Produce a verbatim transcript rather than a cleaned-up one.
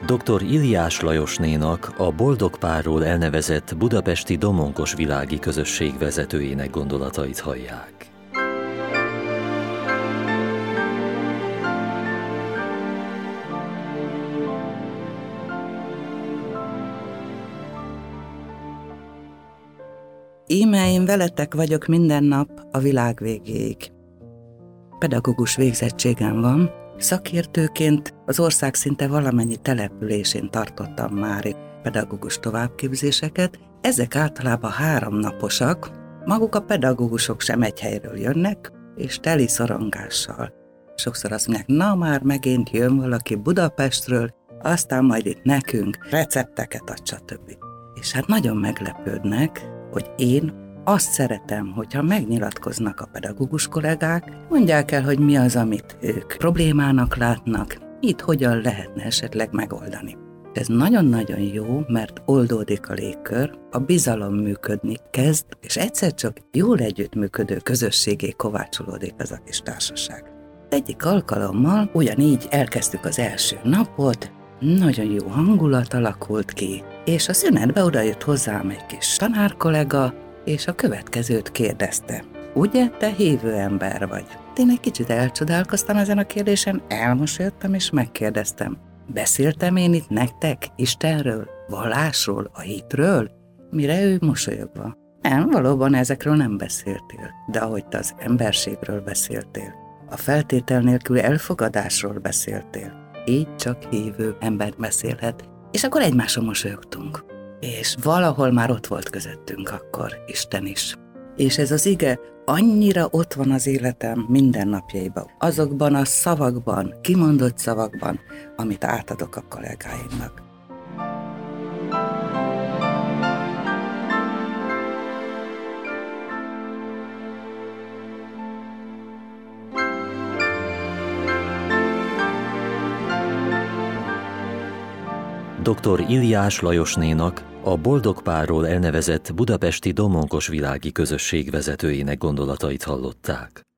doktor Iliás Lajosnénak, a Boldog Párról elnevezett budapesti Domonkos világi közösség vezetőjének gondolatait hallják. Íme én veletek vagyok minden nap a világ végéig. Pedagógus végzettségem van, szakértőként az ország szinte valamennyi településén tartottam már pedagógus továbbképzéseket. Ezek általában háromnaposak, maguk a pedagógusok sem egy helyről jönnek, és teli szorongással. Sokszor azt mondják, na már megint jön valaki Budapestről, aztán majd itt nekünk recepteket ad, stb. És hát nagyon meglepődnek, hogy én azt szeretem, hogyha megnyilatkoznak a pedagógus kollégák, mondják el, hogy mi az, amit ők problémának látnak, itt hogyan lehetne esetleg megoldani. Ez nagyon-nagyon jó, mert oldódik a légkör, a bizalom működni kezd, és egyszer csak jól együttműködő közösségé kovácsolódik ez a kis társaság. Egyik alkalommal ugyanígy elkezdtük az első napot, nagyon jó hangulat alakult ki, és a szünetbe odajött hozzám egy kis tanárkollega, és a következőt kérdezte. Ugye, te hívő ember vagy? Én egy kicsit elcsodálkoztam ezen a kérdésen, elmosolyodtam és megkérdeztem. Beszéltem én itt nektek Istenről, vallásról, a hitről? Mire ő mosolyogva. Nem, valóban ezekről nem beszéltél, de ahogy te az emberségről beszéltél, a feltétel nélkül elfogadásról beszéltél, így csak hívő ember beszélhet, és akkor egymáson mosolyogtunk. És valahol már ott volt közöttünk akkor Isten is. És ez az ige annyira ott van az életem mindennapjaiban, azokban a szavakban, kimondott szavakban, amit átadok a kollégáimnak. doktor Iliás Lajosnénak, a Boldog Párról elnevezett budapesti Domonkos világi közösség vezetőjének gondolatait hallották.